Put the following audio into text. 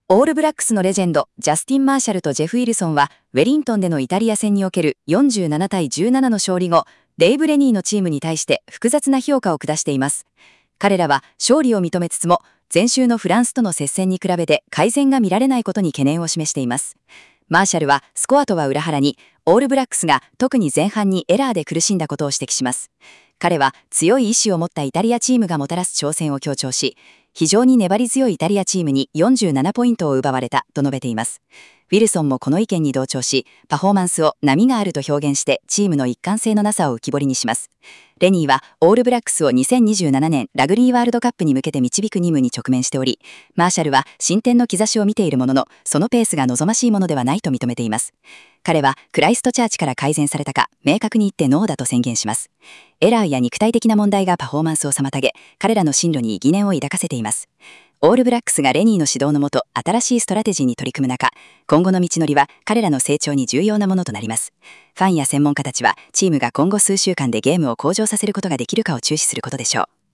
オールブラックスのレジェンド、ジャスティン・マーシャルとジェフ・ウィルソンは、ウェリントンでのイタリア戦における47対17の勝利後、デイブ・レニーのチームに対して複雑な評価を下しています。彼らは勝利を認めつつも、前週のフランスとの接戦に比べて改善が見られないことに懸念を示しています。マーシャルはスコアとは裏腹に、オールブラックスが特に前半にエラーで苦しんだことを指摘します。彼は強い意志を持ったイタリアチームがもたらす挑戦を強調し、非常に粘り強いイタリアチームに47ポイントを奪われたと述べています。ウィルソンもこの意見に同調し、パフォーマンスを波があると表現してチームの一貫性のなさを浮き彫りにします。レニーはオールブラックスを2027年ラグビーワールドカップに向けて導く任務に直面しており、マーシャルは進展の兆しを見ているものの、そのペースが望ましいものではないと認めています。彼はクライストチャーチから改善されたか明確に言ってノーだと宣言します。エラーや肉体的な問題がパフォーマンスを妨げ、彼らの進路に疑念を抱かせています。オールブラックスがレニーの指導のもと新しいストラテジーに取り組む中、今後の道のりは彼らの成長に重要なものとなります。ファンや専門家たちはチームが今後数週間でゲームを向上させることができるかを注視することでしょう。